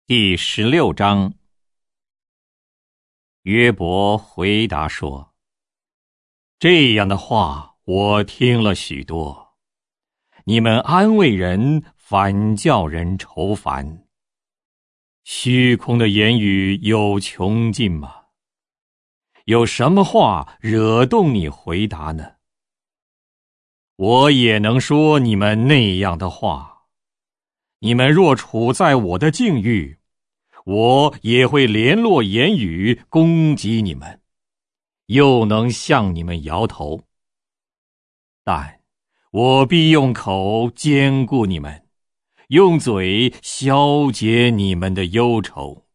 第16章。约伯回答说：这样的话我听了许多，你们安慰人，反叫人愁烦。虚空的言语有穷尽吗？有什么话惹动你回答呢？我也能说你们那样的话。你们若处在我的境遇，我也会联络言语攻击你们，又能向你们摇头。但我必用口坚固你们，用嘴消解你们的忧愁。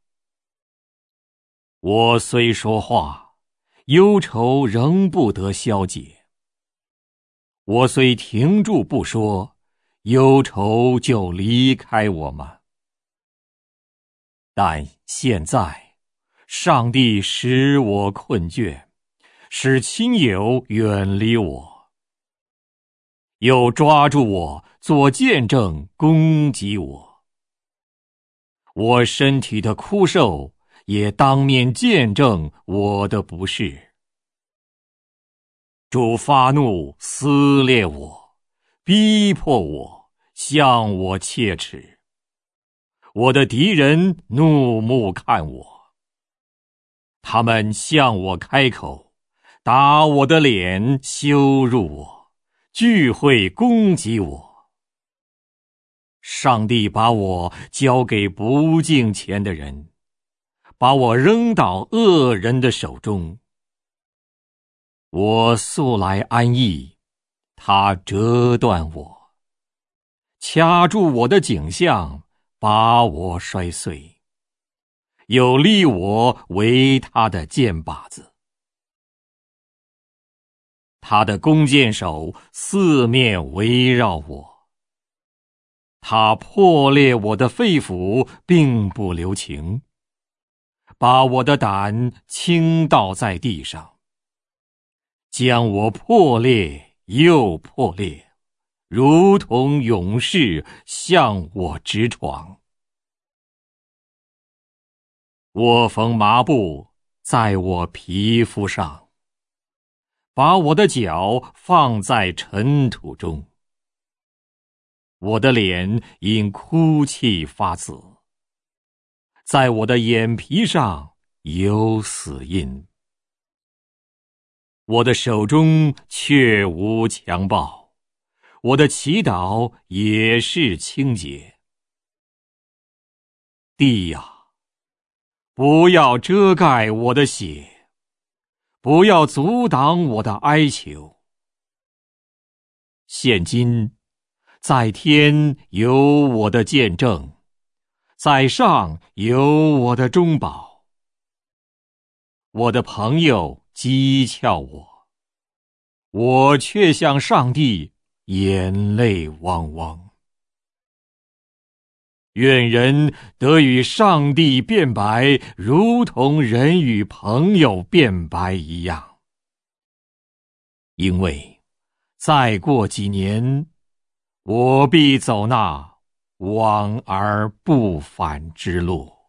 我虽说话，忧愁仍不得消解；我虽停住不说，忧愁就离开我吗？但现在，上帝使我困倦，使亲友远离我，又抓住我做见证攻击我。我身体的枯瘦也当面见证我的不是。主发怒撕裂我，逼迫我，向我切齿。我的敌人怒目看我，他们向我开口，打我的脸，羞辱我，聚会攻击我。上帝把我交给不敬虔的人，把我扔到恶人的手中。我素来安逸，他折断我，掐住我的颈项，把我摔碎，又立我为他的箭靶子。他的弓箭手四面围绕我，他破裂我的肺腑，并不留情，把我的胆倾倒在地上，将我破裂又破裂，如同勇士向我直闯。我缝麻布在我皮肤上，把我的脚放在尘土中。我的脸因哭泣发紫，在我的眼皮上有死印。我的手中却无强暴，我的祈祷也是清洁。地呀，不要遮盖我的血，不要阻挡我的哀求。现今，在天有我的见证，在上有我的中保。我的朋友讥诮我，我却向上帝眼泪汪汪。愿人得与上帝辩白，如同人与朋友辩白一样。因为再过几年，我必走那往而不返之路。